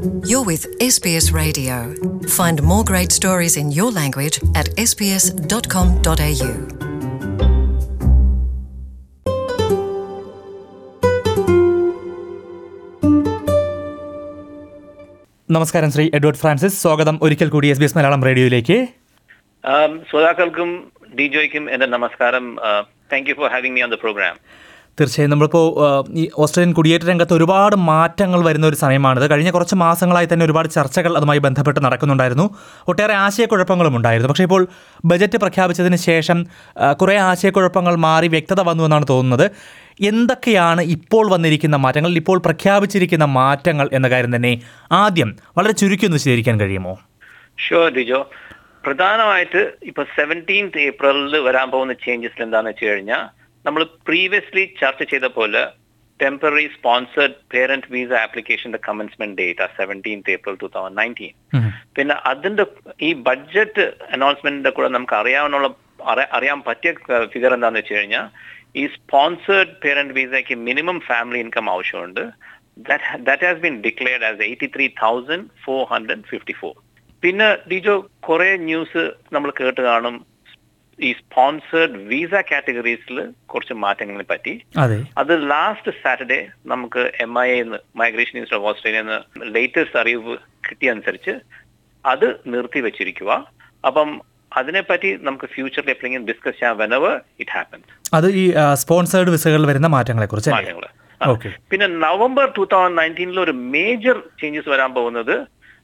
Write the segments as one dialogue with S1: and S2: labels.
S1: You're with SBS Radio. Find more great stories in your language at sbs.com.au.
S2: നമസ്കാരം Shri Edward Francis, സ്വാഗതം ഒരിക്കൽ കൂടി SBS Malayalam റേഡിയോയിലേക്ക്.
S3: ശ്രോതാക്കൾക്കും ഡിജോയ്ക്കും എൻ്റെ നമസ്കാരം. Thank you for having me on the program.
S2: തീർച്ചയായും നമ്മളിപ്പോൾ ഈ ഓസ്ട്രേലിയൻ കുടിയേറ്റ രംഗത്ത് ഒരുപാട് മാറ്റങ്ങൾ വരുന്ന ഒരു സമയമാണിത്. കഴിഞ്ഞ കുറച്ച് മാസങ്ങളായി തന്നെ ഒരുപാട് ചർച്ചകൾ അതുമായി ബന്ധപ്പെട്ട് നടക്കുന്നുണ്ടായിരുന്നു. ഒട്ടേറെ ആശയക്കുഴപ്പങ്ങളും ഉണ്ടായിരുന്നു. പക്ഷേ ഇപ്പോൾ ബജറ്റ് പ്രഖ്യാപിച്ചതിന് ശേഷം കുറേ ആശയക്കുഴപ്പങ്ങൾ മാറി വ്യക്തത വന്നു എന്നാണ് തോന്നുന്നത്. എന്തൊക്കെയാണ് ഇപ്പോൾ വന്നിരിക്കുന്ന മാറ്റങ്ങൾ, ഇപ്പോൾ പ്രഖ്യാപിച്ചിരിക്കുന്ന മാറ്റങ്ങൾ എന്ന കാര്യം തന്നെ ആദ്യം വളരെ ചുരുക്കി ഒന്ന് വിശദീകരിക്കാൻ കഴിയുമോ?
S3: ഷുവർ ഡിജോ. പ്രധാനമായിട്ട് ഇപ്പോൾ 17 ഏപ്രിലിൽ വരാൻ പോകുന്ന ചേഞ്ചസ് എന്താണെന്ന് വെച്ച് കഴിഞ്ഞാൽ, നമ്മൾ പ്രീവിയസ്ലി ചർച്ച ചെയ്ത പോലെ ടെമ്പററി സ്പോൺസേർഡ് പേരന്റ് വിസ ആപ്ലിക്കേഷന്റെ കമൻസ്മെന്റ് ഡേറ്റ് 17 ഏപ്രിൽ 2019. പിന്നെ അതിന്റെ ഈ ബഡ്ജറ്റ് അനൗൺസ്മെന്റിന്റെ കൂടെ നമുക്ക് അറിയാൻ പറ്റിയ ഫിഗർ എന്താണെന്ന് വെച്ച് കഴിഞ്ഞാൽ, ഈ സ്പോൺസേർഡ് പേരന്റ് വിസയ്ക്ക് മിനിമം ഫാമിലി ഇൻകം ആവശ്യമുണ്ട്. That has been declared as 83,454. പിന്നെ ഡിജോ, കുറെ ന്യൂസ് നമ്മൾ കേട്ട് കാണും ഈ സ്പോൺസേർഡ് വിസ കാറ്റഗറീസിൽ കുറച്ച് മാറ്റങ്ങളെ പറ്റി. അത് ലാസ്റ്റ് സാറ്റർഡേ നമുക്ക് MIA migration institute of Australia latest അറിവ് കിട്ടിയനുസരിച്ച് അത് നിർത്തി വെച്ചിരിക്കുക. അപ്പം അതിനെപ്പറ്റി നമുക്ക് ഫ്യൂച്ചറിൽ എപ്പോഴെങ്കിലും ഡിസ്കസ് ചെയ്യാം whenever it happens.
S2: അത് ഈ സ്പോൺസേർഡ് വിസകളിൽ വരുന്ന മാറ്റങ്ങളെ കുറിച്ച്.
S3: പിന്നെ നവംബർ 2019 ഒരു മേജർ ചേഞ്ചസ് വരാൻ പോകുന്നത്,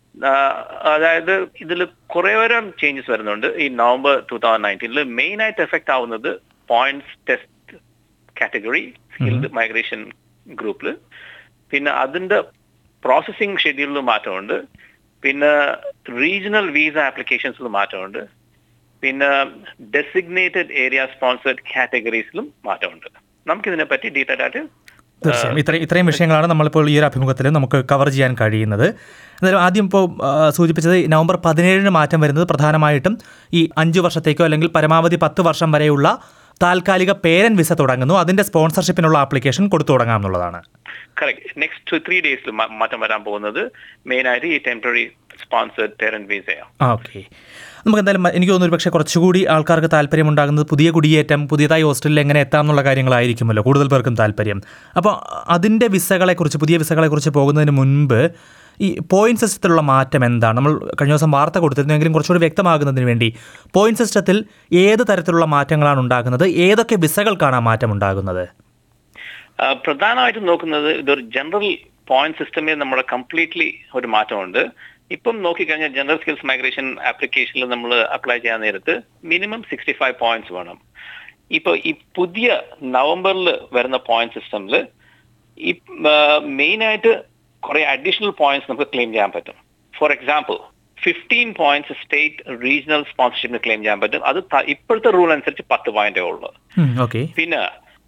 S3: അതായത് ഇതിൽ കുറേവരം ചേഞ്ചസ് വരുന്നുണ്ട്. ഈ നവംബർ 2019 മെയിൻ ആയിട്ട് എഫക്ട് ആവുന്നത് points test category skilled migration ഗ്രൂപ്പിൽ. പിന്നെ അതിന്റെ പ്രോസസ്സിംഗ് ഷെഡ്യൂളിൽ മാറ്റമുണ്ട്. പിന്നെ റീജിയണൽ വിസ ആപ്ലിക്കേഷൻസിൽ മാറ്റമുണ്ട്. പിന്നെ ഡെസിഗ്നേറ്റഡ് ഏരിയ സ്പോൺസേർഡ് കാറ്റഗറീസിലും മാറ്റമുണ്ട്. നമുക്കിതിനെ പറ്റി ഡീറ്റെയിൽ ആയിട്ട്
S2: തീർച്ചയായും ഇത്രയും വിഷയങ്ങളാണ് നമ്മളിപ്പോൾ ഈ ഒരു അഭിമുഖത്തിൽ നമുക്ക് കവർ ചെയ്യാൻ കഴിയുന്നത്. എന്തായാലും ആദ്യം ഇപ്പോൾ സൂചിപ്പിച്ചത് നവംബർ 17 മാറ്റം വരുന്നത് പ്രധാനമായിട്ടും ഈ 5 വർഷത്തേക്കോ അല്ലെങ്കിൽ പരമാവധി 10 വർഷം വരെയുള്ള താൽക്കാലിക പേരന്റ് വിസ തുടങ്ങുന്നു. അതിന്റെ സ്പോൺസർഷിപ്പിനുള്ള ആപ്ലിക്കേഷൻ കൊടുത്തു തുടങ്ങാം എന്നുള്ളതാണ്.
S3: കറക്റ്റ്. നെക്സ്റ്റ് 3 ഡേയ്സിൽ മാറ്റം വരാൻ പോകുന്നത് മെയിനായിട്ട് ഈ ടെമ്പററി സ്പോൺസേർഡ് പേരന്റ് വിസയാണ്.
S2: ഓക്കെ. നമുക്ക് എന്തായാലും എനിക്ക് തോന്നുന്നു പക്ഷേ കുറച്ചുകൂടി ആൾക്കാർക്ക് താല്പര്യമുണ്ടാകുന്നത് പുതിയ കുടിയേറ്റം, പുതിയതായി ഓസ്ട്രേലിയയിൽ എങ്ങനെ എത്താം എന്നുള്ള കാര്യങ്ങളായിരിക്കുമല്ലോ കൂടുതൽ പേർക്കും താല്പര്യം. അപ്പോൾ അതിൻ്റെ വിസകളെക്കുറിച്ച്, പുതിയ വിസകളെക്കുറിച്ച് പോകുന്നതിന് മുൻപ് ഈ പോയിന്റ് സിസ്റ്റത്തിലുള്ള മാറ്റം എന്താണ്? നമ്മൾ കഴിഞ്ഞ ദിവസം വാർത്ത കൊടുത്തിരുന്നെങ്കിലും കുറച്ചുകൂടി വ്യക്തമാകുന്നതിന് വേണ്ടി പോയിന്റ് സിസ്റ്റത്തിൽ ഏത് തരത്തിലുള്ള മാറ്റങ്ങളാണ് ഉണ്ടാകുന്നത്, ഏതൊക്കെ വിസകൾക്കാണ് ആ മാറ്റം ഉണ്ടാകുന്നത്?
S3: പ്രധാനമായിട്ടും നോക്കുന്നത് ഇതൊരു ജനറൽ പോയിന്റ് സിസ്റ്റമിൽ നമ്മുടെ കംപ്ലീറ്റ്ലി ഒരു മാറ്റമുണ്ട്. ഇപ്പം നോക്കിക്കഴിഞ്ഞാൽ ജനറൽ സ്കിൽസ് മൈഗ്രേഷൻ ആപ്ലിക്കേഷനിൽ നമ്മൾ അപ്ലൈ ചെയ്യാൻ നേരത്ത് മിനിമം 65 പോയിന്റ്സ് വേണം. ഇപ്പോൾ ഈ പുതിയ നവംബറിൽ വരുന്ന പോയിന്റ് സിസ്റ്റമിൽ ഈ മെയിനായിട്ട് കുറെ അഡീഷണൽ പോയിന്റ്സ് നമുക്ക് ക്ലെയിം ചെയ്യാൻ പറ്റും. For example 15 points state regional സ്പോൺസർഷിപ്പിന് ക്ലെയിം ചെയ്യാൻ പറ്റും. അത് ഇപ്പോഴത്തെ റൂൾ അനുസരിച്ച് 10 പോയിന്റേ ഉള്ളൂ. പിന്നെ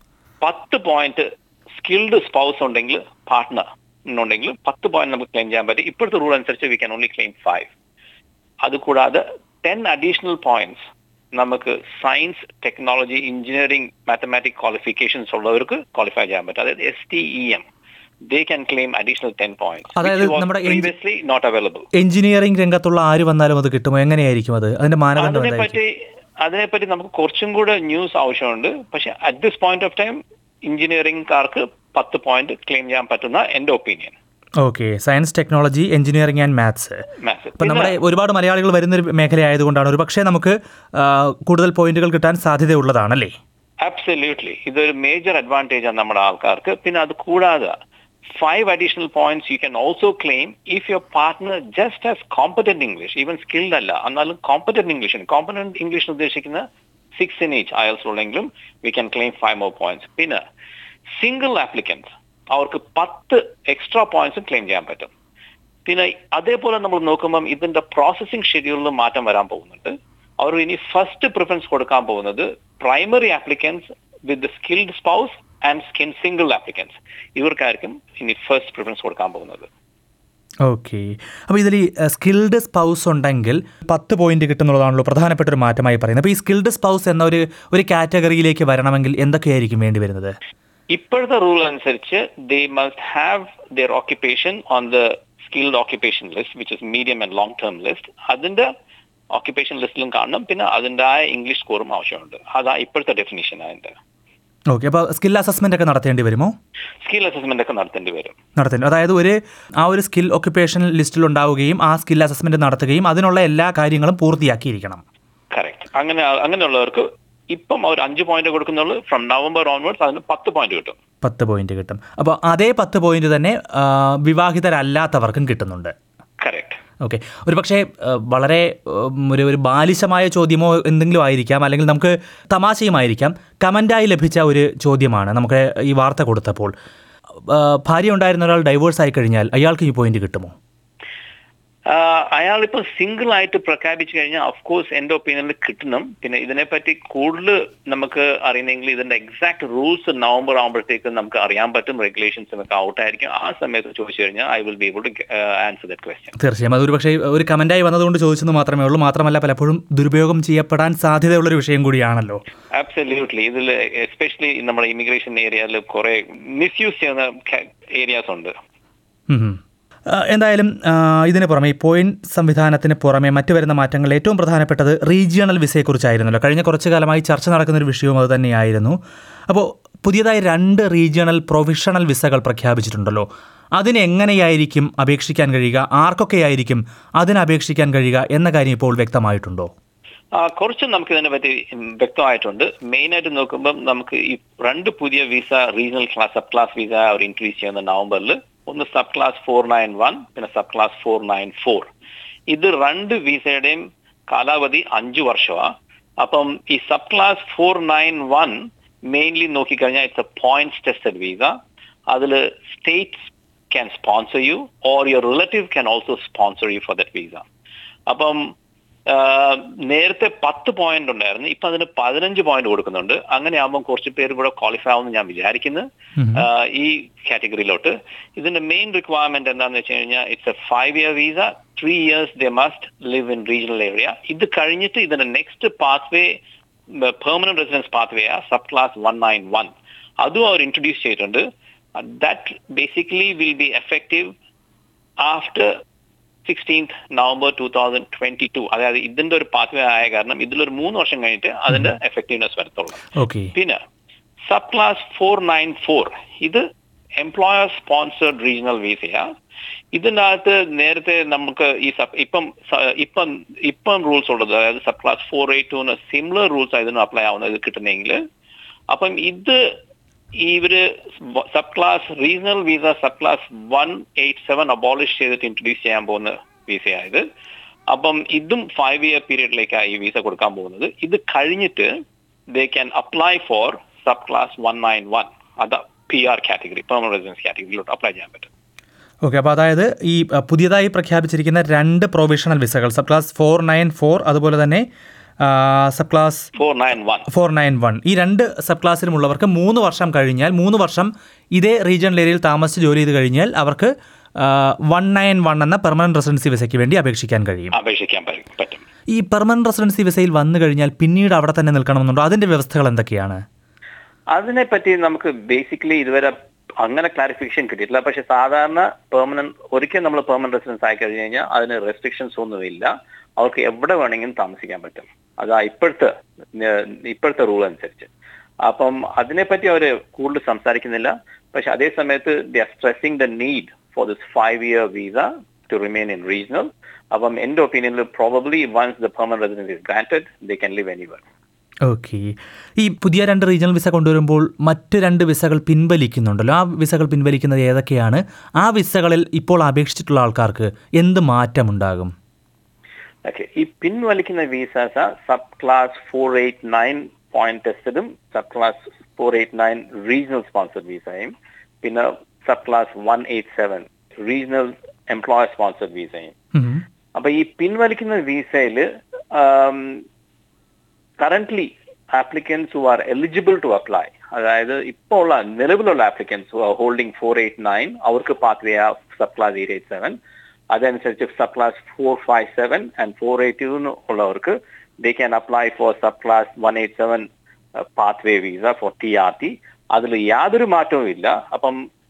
S3: 10 പോയിന്റ് സ്കിൽഡ് സ്പൗസ് ഉണ്ടെങ്കിൽ, പാർട്ട്ണർ ഉണ്ടെങ്കിൽ 10 പോയിന്റ് നമുക്ക് ക്ലെയിം ചെയ്യാൻ പറ്റും. ഇപ്പോഴത്തെ റൂൾ അനുസരിച്ച് വി ക്യാൻ ഓൺലി ക്ലെയിം 5. അതുകൂടാതെ 10 അഡീഷണൽ പോയിന്റ്സ് നമുക്ക് science, technology, engineering, mathematic qualifications ഉള്ളവർക്ക് ക്വാളിഫൈ ചെയ്യാൻ പറ്റും. അതായത് STEM, they can claim additional 10 points.
S2: അതായത് നമ്മുടെ
S3: previously not available.
S2: എഞ്ചിനീയറിംഗ് രംഗത്തുള്ള ആര് വന്നാലും അത് കിട്ടുമോ? എങ്ങനെയായിരിക്കും അത്? അതിന്റെ മാനദണ്ഡം
S3: അതിനെപ്പറ്റി നമുക്ക് കുറച്ചും കൂടെ ന്യൂസ് ആവശ്യമുണ്ട്. പക്ഷെ at this point of time എഞ്ചിനീയറിംഗ്കാർക്ക് 10 പോയിന്റ് ക്ലെയിം ചെയ്യാൻ പറ്റുന്ന എന്റെ opinion.
S2: Okay. Science, technology, engineering and maths. ഇപ്പം നമ്മുടെ ഒരുപാട് മലയാളികൾ വരുന്നൊരു മേഖലയായതുകൊണ്ടാണ് ഒരു പക്ഷേ നമുക്ക് കൂടുതൽ പോയിന്റുകൾ കിട്ടാൻ സാധ്യതയുള്ളതാണല്ലേ?
S3: അബ്സല്യൂട്ട്ലി. ഇതൊരു മേജർ അഡ്വാൻറ്റേജ് ആണ് നമ്മുടെ ആൾക്കാർക്ക്. പിന്നെ അത് കൂടാതെ 5 additional points you can also claim if your partner just has competent English, even skilled alla, annalum competent English ഉദ്ദേശിക്കുന്ന 6 in each IELTS ഉള്ളെങ്കിലും we can claim 5 more points. പിന്നെ single applicants അവർക്ക് 10 extra പോയിന്റ്സും claim ചെയ്യാൻ പറ്റും. പിന്നെ അതേപോലെ നമ്മൾ നോക്കുമ്പം ഇതിന്റെ പ്രോസസ്സിംഗ് ഷെഡ്യൂളിൽ മാറ്റം വരാൻ പോകുന്നുണ്ട്. അവർ ഇനി ഫസ്റ്റ് പ്രിഫറൻസ് കൊടുക്കാൻ പോകുന്നത് primary applicants with skilled spouse and single applicants, ഇവർക്കായിരിക്കും ഇനി ഫസ്റ്റ് പ്രിഫറൻസ് കൊടുക്കാൻ പോകുന്നത്.
S2: ഓക്കെ. അപ്പോൾ ഇതിൽ ഈ സ്കിൽഡ് സ്പൗസ് ഉണ്ടെങ്കിൽ 10 പോയിന്റ് കിട്ടുന്നുള്ളതാണല്ലോ പ്രധാനപ്പെട്ട ഒരു മാറ്റമായി പറയുന്നത്. അപ്പോൾ ഈ സ്കിൽഡ് സ്പൗസ് എന്ന ഒരു കാറ്റഗറിയിലേക്ക് വരണമെങ്കിൽ എന്തൊക്കെയായിരിക്കും വേണ്ടി വരുന്നത്?
S3: ഇപ്പോഴത്തെ റൂൾ അനുസരിച്ച് they must have their occupation on the skilled occupation list which is medium and long term list. അതിന്റെ ഓക്യുപ്പേഷൻ ലിസ്റ്റിലും കാണണം. പിന്നെ അതിൻ്റെതായ ഇംഗ്ലീഷ് സ്കോറും ആവശ്യമുണ്ട്. അതാ ഇപ്പോഴത്തെ ഡെഫിനിഷൻ അതിന്റെ.
S2: ഓക്കെ, അപ്പോൾ സ്കിൽ അസസ്മെന്റ് ഒക്കെ നടത്തേണ്ടി വരുമോ?
S3: സ്കിൽ അസസ്മെന്റ് ഒക്കെ നടത്തേണ്ടി വരും.
S2: അതായത് ആ ഒരു സ്കിൽ ഓക്യുപ്പേഷൻ ലിസ്റ്റിൽ ഉണ്ടാവുകയും ആ സ്കിൽ അസസ്മെന്റ് നടത്തുകയും അതിനുള്ള എല്ലാ കാര്യങ്ങളും പൂർത്തിയാക്കിയിരിക്കണം.
S3: കറക്റ്റ്. അങ്ങനെയുള്ളവർക്ക് ഇപ്പം അവർ 5 പോയിന്റ് കൊടുക്കുന്നുള്ളൂ. ഫ്രം നവംബർ ഓൺവേർഡ്സ് അതിന് 10 പോയിന്റ് കിട്ടും.
S2: 10 പോയിന്റ് കിട്ടും. അപ്പോൾ അതേ 10 പോയിന്റ് തന്നെ വിവാഹിതരല്ലാത്തവർക്കും കിട്ടുന്നുണ്ട്.
S3: കറക്റ്റ്.
S2: ഓക്കെ, ഒരു പക്ഷേ വളരെ ഒരു ബാലിശമായ ചോദ്യമോ എന്തെങ്കിലും ആയിരിക്കാം, അല്ലെങ്കിൽ നമുക്ക് തമാശയുമായിരിക്കാം. കമൻ്റായി ലഭിച്ച ഒരു ചോദ്യമാണ് നമുക്ക് ഈ വാർത്ത കൊടുത്തപ്പോൾ. ഭാര്യ ഉണ്ടായിരുന്ന ഒരാൾ ഡൈവോഴ്സ് ആയി കഴിഞ്ഞാൽ അയാൾക്ക് ഈ പോയിന്റ് കിട്ടുമോ?
S3: അയാളിപ്പോൾ സിംഗിൾ ആയിട്ട് പ്രഖ്യാപിച്ചു കഴിഞ്ഞാൽ ഓഫ്കോഴ്സ് എൻ്റെ ഒപ്പീനിയനിൽ കിട്ടണം. പിന്നെ ഇതിനെപ്പറ്റി കൂടുതൽ നമുക്ക് അറിയുന്നെങ്കിൽ ഇതിന്റെ എക്സാക്ട് റൂൾസ് നവംബർ ആകുമ്പോഴത്തേക്ക് നമുക്ക് അറിയാൻ പറ്റും. റെഗുലേഷൻസ് ഒക്കെ ഔട്ട് ആയിരിക്കും. ആ സമയത്ത് ചോദിച്ചു കഴിഞ്ഞാൽ I will be able to answer that question.
S2: തീർച്ചയായും അതൊരു പക്ഷേ ഒരു കമന്റായി വന്നതുകൊണ്ട് ചോദിച്ചെന്ന് മാത്രമേ ഉള്ളൂ. മാത്രമല്ല പലപ്പോഴും ദുരുപയോഗം ചെയ്യപ്പെടാൻ സാധ്യതയുള്ളൊരു വിഷയം കൂടിയാണല്ലോ.
S3: അബ്സല്യൂട്ട്ലി. ഇതിൽ എസ്പെഷ്യലി നമ്മുടെ ഇമിഗ്രേഷൻ ഏരിയയിൽ കുറെ മിസ്യൂസ് ചെയ്യുന്ന ഏരിയാസ് ഉണ്ട്.
S2: എന്തായാലും ഇതിന് പുറമെ ഈ പോയിന്റ് സംവിധാനത്തിന് പുറമെ മറ്റു വരുന്ന മാറ്റങ്ങൾ ഏറ്റവും പ്രധാനപ്പെട്ടത് റീജിയണൽ വിസയെക്കുറിച്ചായിരുന്നല്ലോ. കഴിഞ്ഞ കുറച്ചു കാലമായി ചർച്ച നടക്കുന്നൊരു വിഷയവും അത് തന്നെയായിരുന്നു. അപ്പോൾ പുതിയതായി 2 റീജിയണൽ പ്രൊവിഷണൽ വിസകൾ പ്രഖ്യാപിച്ചിട്ടുണ്ടല്ലോ. അതിനെങ്ങനെയായിരിക്കും അപേക്ഷിക്കാൻ കഴിയുക, ആർക്കൊക്കെയായിരിക്കും അതിന് അപേക്ഷിക്കാൻ കഴിയുക എന്ന കാര്യം ഇപ്പോൾ വ്യക്തമായിട്ടുണ്ടോ?
S3: കുറച്ച് നമുക്ക് ഇതിനെ പറ്റി വ്യക്തമായിട്ടുണ്ട്. മെയിൻ ആയിട്ട് നോക്കുമ്പോൾ നമുക്ക് ഈ 2 പുതിയ visa regional sub class visa അവർ ഇൻട്രൊഡ്യൂസ് ചെയ്യുന്ന നവംബറിൽ. ഒന്ന് സബ് ക്ലാസ് 491 പിന്നെ സബ് ക്ലാസ് 494. ഇത് 2 വിസയുടെയും കാലാവധി 5 വർഷമാണ്. അപ്പം ഈ സബ് ക്ലാസ് 491 മെയിൻലി നോക്കിക്കഴിഞ്ഞാൽ it's a points tested visa. അതിൽ states can sponsor you or your relative can also sponsor you for that visa. അപ്പം നേരത്തെ 10 പോയിന്റ് ഉണ്ടായിരുന്നു. ഇപ്പൊ അതിന് 15 പോയിന്റ് കൊടുക്കുന്നുണ്ട്. അങ്ങനെ ആകുമ്പോൾ കുറച്ച് പേര് കൂടെ ക്വാളിഫൈ ആവുമെന്ന് ഞാൻ വിചാരിക്കുന്നു ഈ കാറ്റഗറിയിലോട്ട്. ഇതിന്റെ മെയിൻ റിക്വയർമെന്റ് എന്താണെന്ന് വെച്ച് കഴിഞ്ഞാൽ it's a 5-year visa. 3 years they must live in regional area. ഇത് കഴിഞ്ഞിട്ട് ഇതിന്റെ next pathway permanent residence pathway ആ സബ് ക്ലാസ് 191. അതും അവർ ഇൻട്രൊഡ്യൂസ് ചെയ്തിട്ടുണ്ട്. That basically will be effective after 16th November 2022. അതായത് ഇതിന്റെ ഒരു പാത്വേ ആയ കാരണം ഇതിലൊരു 3 വർഷം കഴിഞ്ഞിട്ട് അതിന്റെ എഫക്റ്റീവ്നെസ് വരത്തുള്ളൂ. പിന്നെ സബ് ക്ലാസ് 494 ഇത് എംപ്ലോയർ സ്പോൺസർഡ് റീജിയണൽ വിസയാ. ഇതിൻ്റെ അകത്ത് നേരത്തെ നമുക്ക് ഈ ഇപ്പം റൂൾസ് ഉള്ളത്, അതായത് സബ് ക്ലാസ് 482 സിമിലർ റൂൾസ് ഇതിന് അപ്ലൈ ആവുന്നത് കിട്ടുന്നെങ്കിൽ. അപ്പം ഇത് ഇവര് sub class regional visa sub class 187 abolish ചെയ്തിട്ട് ഇൻട്രൊഡ്യൂസ് ചെയ്യാൻ പോകുന്ന വിസയായത്. അപ്പം ഇതും 5-year പീരീഡിലേക്കാണ് ഈ വിസ കൊടുക്കാൻ പോകുന്നത്. ഇത് കഴിഞ്ഞിട്ട് they can apply for sub class 191. അത് PR കാറ്റഗറി, പെർമനന്റ് റെസിഡൻസ് കാറ്റഗറിയിലോട്ട് അപ്ലൈ ചെയ്യാൻ പറ്റും.
S2: ഓക്കെ, അപ്പോൾ അതായത് ഈ പുതിയതായി പ്രഖ്യാപിച്ചിരിക്കുന്ന 2 പ്രൊവിഷണൽ വിസകൾ സബ് ക്ലാസ് 494 അതുപോലെ തന്നെ സബ് ക്ലാസ് 491 ഈ 2 സബ് ക്ലാസ്സിലുമുള്ളവർക്ക് 3 വർഷം കഴിഞ്ഞാൽ 3 വർഷം ഇതേ റീജിയണൽ ഏരിയയിൽ താമസിച്ച് ജോലി ചെയ്ത് കഴിഞ്ഞാൽ അവർക്ക് 191 എന്ന പെർമനന്റ് റെസിഡൻസി വിസയ്ക്ക് വേണ്ടി അപേക്ഷിക്കാൻ
S3: പറ്റും.
S2: ഈ പെർമനന്റ് റെസിഡൻസി വിസയിൽ വന്നു കഴിഞ്ഞാൽ പിന്നീട് അവിടെ തന്നെ നിൽക്കണമെന്നുണ്ടോ? അതിന്റെ വ്യവസ്ഥകൾ എന്തൊക്കെയാണ്?
S3: അതിനെപ്പറ്റി നമുക്ക് ബേസിക്കലി ഇതുവരെ അങ്ങനെ ക്ലാരിഫിക്കേഷൻ കിട്ടിയിട്ടില്ല. പക്ഷെ സാധാരണ ഒരിക്കൽ നമ്മൾ പെർമനന്റ് റെസിഡൻസ് ആയി കഴിഞ്ഞു കഴിഞ്ഞാൽ അതിന് റെസ്ട്രിക്ഷൻസ് ഒന്നുമില്ല. അവർക്ക് എവിടെ വേണമെങ്കിലും താമസിക്കാൻ പറ്റും. അതാ ഇപ്പോഴത്തെ റൂൾ അനുസരിച്ച്. അപ്പം അതിനെപ്പറ്റി അവർ കൂടുതൽ സംസാരിക്കുന്നില്ല. പക്ഷെ അതേ സമയത്ത് they are stressing the need for this 5-year visa to remain in regional. അപ്പം എൻ്റെ ഒപ്പീനിയനിൽ probably once the permanent residence is granted they can live anywhere.
S2: Okay, ഈ പുതിയ 2 റീജിയണൽ വിസ കൊണ്ടുവരുമ്പോൾ മറ്റ് 2 വിസകൾ പിൻവലിക്കുന്നുണ്ടല്ലോ. ആ വിസകൾ പിൻവലിക്കുന്നത് ഏതൊക്കെയാണ്? ആ വിസകളിൽ ഇപ്പോൾ അപേക്ഷിച്ചിട്ടുള്ള ആൾക്കാർക്ക് എന്ത് മാറ്റമുണ്ടാകും?
S3: ഓക്കെ, ഈ പിൻവലിക്കുന്ന വിസാസ് സബ് ക്ലാസ് 489 പോയിന്റ് ടെസ്റ്റഡും സബ് ക്ലാസ് 489 റീജിയണൽ സ്പോൺസർഡ് വിസയും പിന്നെ sub class 187 regional employer sponsored വിസയും. അപ്പൊ ഈ പിൻവലിക്കുന്ന വിസയിൽ currently applicants who are eligible to apply, അതായത് ഇപ്പോൾ ഉള്ള നിലവിലുള്ള ആപ്ലിക്കൻസ് ഹു ആർ ഹോൾഡിംഗ് 489 അവർക്ക് പാത്വേ സബ് ക്ലാസ് 887. അതനുസരിച്ച് സബ് ക്ലാസ് 457 ആൻഡ് 482 ഉള്ളവർക്ക് they can apply for sub class 187 pathway visa for TRT. അതിൽ യാതൊരു മാറ്റവും ഇല്ല. അപ്പം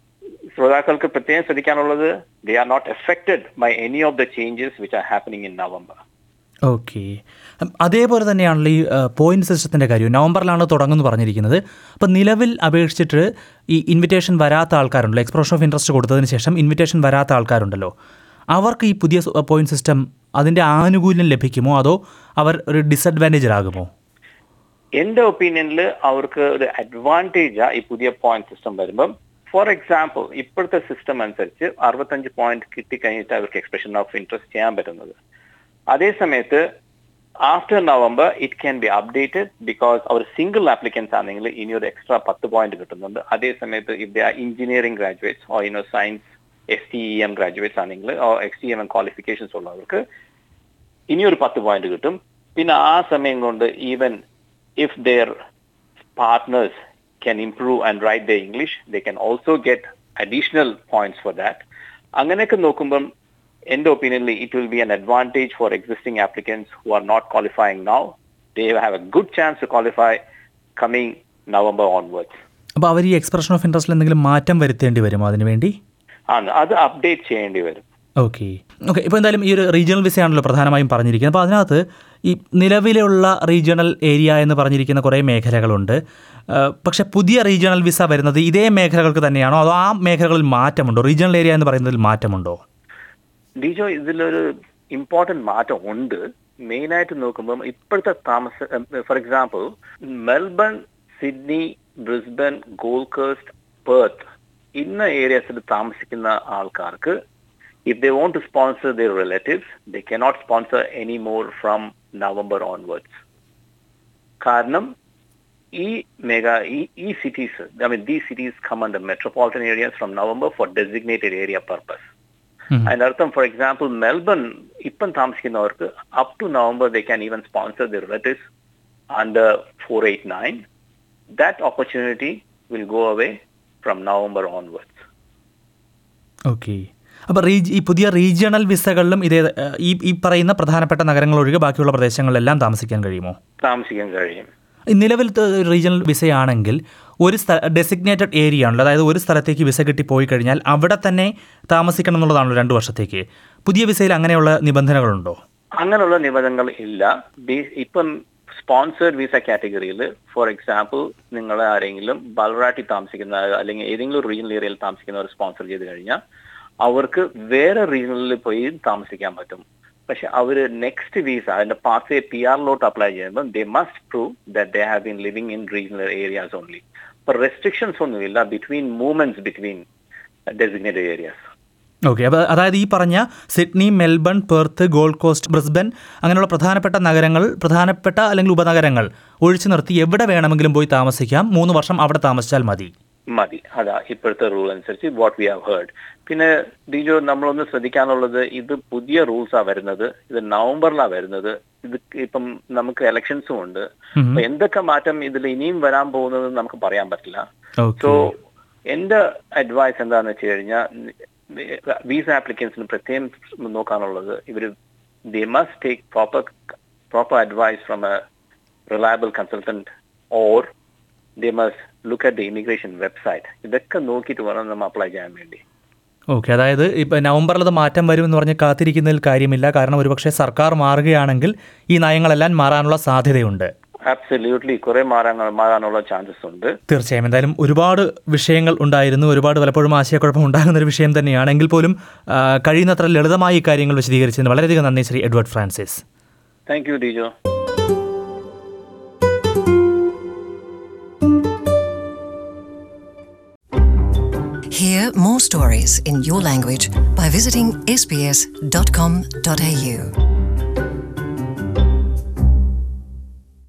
S3: ശ്രോതാക്കൾക്ക് പ്രത്യേകം ശ്രദ്ധിക്കാനുള്ളത്, they are not affected by any of the changes which are happening in November.
S2: Okay. അതേപോലെ തന്നെയാണല്ലോ ഈ പോയിന്റ് സിസ്റ്റത്തിൻ്റെ കാര്യം. നവംബറിലാണ് തുടങ്ങുമെന്ന് പറഞ്ഞിരിക്കുന്നത്. അപ്പോൾ നിലവിൽ അപേക്ഷിച്ചിട്ട് ഈ ഇൻവിറ്റേഷൻ വരാത്ത ആൾക്കാരുണ്ടല്ലോ, എക്സ്പ്രഷൻ ഓഫ് ഇൻട്രസ്റ്റ് കൊടുത്തതിന് ശേഷം ഇൻവിറ്റേഷൻ വരാത്ത ആൾക്കാരുണ്ടല്ലോ, അവർക്ക് ഈ പുതിയ പോയിന്റ് സിസ്റ്റം അതിൻ്റെ ആനുകൂല്യം ലഭിക്കുമോ, അതോ അവർ ഒരു ഡിസഡ്വാൻറ്റേജിലാകുമോ?
S3: എൻ്റെ ഒപ്പീനിയനിൽ അവർക്ക് ഒരു അഡ്വാൻറ്റേജാ ഈ പുതിയ പോയിന്റ് സിസ്റ്റം വരുമ്പം. ഫോർ എക്സാമ്പിൾ, ഇപ്പോഴത്തെ സിസ്റ്റം അനുസരിച്ച് 65 പോയിന്റ് കിട്ടിക്കഴിഞ്ഞിട്ട് അവർക്ക് എക്സ്പ്രഷൻ ഓഫ് ഇൻട്രസ്റ്റ് ചെയ്യാൻ പറ്റുന്നത്. അതേസമയത്ത് after November it can be updated, because അവർ സിംഗിൾ ആപ്ലിക്കൻസ് ആണെങ്കിൽ ഇനി ഒരു എക്സ്ട്രാ 10 പോയിന്റ് കിട്ടുന്നുണ്ട്. അതേസമയത്ത് if they are engineering graduates or science STEM graduates ആണെങ്കിൽ STEM ക്വാളിഫിക്കേഷൻസ് ഉള്ളവർക്ക് ഇനിയൊരു 10 പോയിന്റ് കിട്ടും. പിന്നെ ആ സമയം കൊണ്ട് even if their partners can improve and write their English, they can also get additional points for that. അങ്ങനെയൊക്കെ നോക്കുമ്പം എൻ്റെ ഒപ്പീനിയനിൽ it will be an advantage for existing applicants who are not qualifying now. They have a good chance to qualify coming November onwards.
S2: അപ്പോൾ അവർ ഈ expression of ഇൻട്രസ്റ്റിൽ എന്തെങ്കിലും മാറ്റം വരുത്തേണ്ടി വരുമോ അതിന് വേണ്ടി?
S3: അത് അപ്ഡേറ്റ് ചെയ്യേണ്ടി വരും.
S2: ഓക്കെ. ഇപ്പോൾ എന്തായാലും ഈ ഒരു റീജിയണൽ വിസയാണല്ലോ പ്രധാനമായും പറഞ്ഞിരിക്കുന്നത്. അപ്പോൾ അതിനകത്ത് ഈ നിലവിലുള്ള റീജിയണൽ ഏരിയ എന്ന് പറഞ്ഞിരിക്കുന്ന കുറേ മേഖലകളുണ്ട്. പക്ഷേ പുതിയ റീജിയണൽ വിസ വരുന്നത് ഇതേ മേഖലകൾക്ക് തന്നെയാണോ, അതോ ആ മേഖലകളിൽ മാറ്റമുണ്ടോ? റീജിയണൽ ഏരിയ എന്ന് പറയുന്നതിൽ മാറ്റമുണ്ടോ?
S3: ഡിജോ, ഇതിലൊരു ഇമ്പോർട്ടൻറ്റ് മാറ്റം ഉണ്ട്. മെയിനായിട്ട് നോക്കുമ്പം ഇപ്പോഴത്തെ for example Melbourne, Sydney, Brisbane, Gold Coast, Perth ഇന്ന ഏരിയാസിൽ താമസിക്കുന്ന ആൾക്കാർക്ക് if they want to sponsor their relatives, they cannot sponsor any more from November onwards. കാരണം ഈ cities, these cities come under metropolitan areas from November for designated area purpose. അതിന്റെ അർത്ഥം, four example Melbourne ഇപ്പം താമസിക്കുന്നവർക്ക് up to November they can even sponsor their relatives under 489. That opportunity will go away from November onwards.
S2: Okay. അപ്പോൾ ഈ പുതിയ regional വിസകളിലും ഇതേ ഈ പറയുന്ന പ്രധാനപ്പെട്ട നഗരങ്ങൾ ഒഴികെ ബാക്കിയുള്ള പ്രദേശങ്ങളിലെല്ലാം താമസിക്കാൻ കഴിയുമോ?
S3: താമസിക്കാൻ കഴിയും.
S2: നിലവിലത്തെ റീജിയണൽ വിസയാണെങ്കിൽ ഒരു ഡെസിഗ്നേറ്റഡ് ഏരിയ ആണല്ലോ, അതായത് ഒരു സ്ഥലത്തേക്ക് വിസ കിട്ടി പോയി കഴിഞ്ഞാൽ അവിടെ തന്നെ താമസിക്കണം എന്നുള്ളതാണല്ലോ 2 വർഷത്തേക്ക്. പുതിയ വിസയിൽ അങ്ങനെയുള്ള നിബന്ധനകളുണ്ടോ?
S3: അങ്ങനെയുള്ള നിബന്ധനകൾ ഇല്ല. ഇപ്പം സ്പോൺസേഡ് വിസ കാറ്റഗറിയിൽ ഫോർ എക്സാമ്പിൾ നിങ്ങൾ ആരെങ്കിലും ബൽറാട്ടി താമസിക്കുന്ന അല്ലെങ്കിൽ ഏതെങ്കിലും റീജിയണൽ ഏരിയയിൽ താമസിക്കുന്നവർ സ്പോൺസർ ചെയ്ത് കഴിഞ്ഞാൽ അവർക്ക് വേറെ റീജിയണിൽ പോയി താമസിക്കാൻ പറ്റും. പക്ഷെ അവർ നെക്സ്റ്റ് വിസ അതിന്റെ പാസ് PR അപ്ലൈ ചെയ്യുമ്പോൾ they must prove that they have been living in regional areas only. അപ്പോൾ റെസ്ട്രിക്ഷൻസ് ഒന്നുമില്ല between movements between designated areas.
S2: Okay. അപ്പോൾ അതായത് ഈ പറഞ്ഞ Sydney, Melbourne, Perth, Gold Coast, Brisbane അങ്ങനെയുള്ള പ്രധാനപ്പെട്ട നഗരങ്ങൾ, പ്രധാനപ്പെട്ട അല്ലെങ്കിൽ ഉപനഗരങ്ങൾ ഒഴിച്ചു നിർത്തി എവിടെ വേണമെങ്കിലും പോയി താമസിക്കാം. 3 വർഷം അവിടെ താമസിച്ചാൽ മതി.
S3: അതാ ഇപ്പോഴത്തെ റൂൾ അനുസരിച്ച് വാട്ട് വി ഹാവ് ഹേർഡ്. പിന്നെ ഡിജോ, നമ്മളൊന്ന് ശ്രദ്ധിക്കാനുള്ളത്, ഇത് പുതിയ റൂൾസാണ് വരുന്നത്. ഇത് നവംബറിലാണ് വരുന്നത്. ഇത് ഇപ്പം നമുക്ക് ഇലക്ഷൻസും ഉണ്ട്. അപ്പൊ എന്തൊക്കെ മാറ്റം ഇതിൽ ഇനിയും വരാൻ പോകുന്നത് നമുക്ക് പറയാൻ പറ്റില്ല. സോ എന്റെ അഡ്വൈസ് എന്താണെന്ന് വെച്ച് കഴിഞ്ഞാൽ വിസ ആപ്ലിക്കൻസിന് പ്രത്യേകം നോക്കാനുള്ളത്, they must take proper advice from a reliable consultant, or they must look at the immigration website. ഇതൊക്കെ നോക്കിയിട്ട് വേണം നമ്മൾ അപ്ലൈ ചെയ്യാൻ വേണ്ടി.
S2: ഓക്കെ. അതായത് ഇപ്പം നവംബറിലത് മാറ്റം വരുമെന്ന് പറഞ്ഞ് കാത്തിരിക്കുന്നതിൽ കാര്യമില്ല. കാരണം ഒരുപക്ഷെ സർക്കാർ മാറുകയാണെങ്കിൽ ഈ നയങ്ങളെല്ലാം മാറാനുള്ള സാധ്യതയുണ്ട്.
S3: അബ്സല്യൂട്ട്ലി, കുറെ മാറാനുള്ള ചാൻസസ് ഉണ്ട്.
S2: തീർച്ചയായും. എന്തായാലും ഒരുപാട് വിഷയങ്ങൾ ഉണ്ടായിരുന്നു, ഒരുപാട് പലപ്പോഴും ആശയക്കുഴപ്പം ഉണ്ടാകുന്ന ഒരു വിഷയം തന്നെയാണ്. എങ്കിൽ പോലും കഴിയുന്നത്ര ലളിതമായി ഈ കാര്യങ്ങൾ വിശദീകരിച്ചതിന് വളരെയധികം നന്ദി Shri Edward Francis.
S3: Thank you Dijo.
S1: Hear more stories in your language by visiting sbs.com.au.